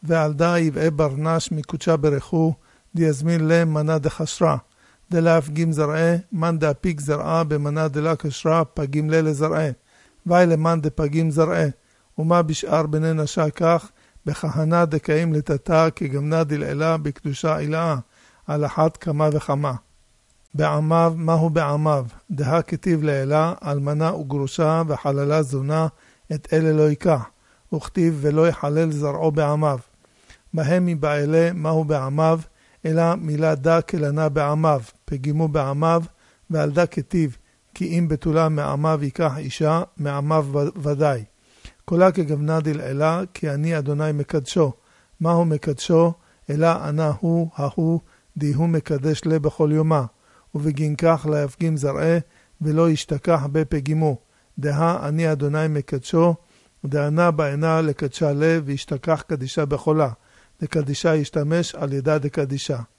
ועל דה יבעה ברנש מקודשה ברכו, דיזמין להם מנה דחשרה. דלהפגיም זרעה, מן דאפיק זרעה במנה דלה קשרה, פגים לזרעה. ואי למאן דפגים זרעה. ומה בשאר בני נשה כך, בכהנה דקאים לתתה כגמנה דלעילה בקדושה עילאה, על אחת כמה וכמה. בעמיו, מהו בעמיו? דה כתיב לעילה, אלמנה וגרושה וחללה זונה, את אלה לא ייקח. וכתיב ולא יחלל זרעו בעמיו. בהם מבעלה, מהו בעמיו? אלא מילה דה כלנה בעמיו, פגימו בעמיו, ועל דה כתיב, כי אם בתולה מעמיו ייקח אישה, מעמיו ודאי. כולה כגמנה דלעילה, כי אני אדוני מקדשו. מהו מקדשו? אלא ענה הוא, ההוא, דיהו מקדש לה בכל יומה. ובגין כך להפגים זרעה, ולא ישתכח בפגימו. דה אני אדוני מקדשו, דענה בעינה לקדשה לה, וישתכח קדישה בחולה. לקדישה ישתמש על ידה דקדישה.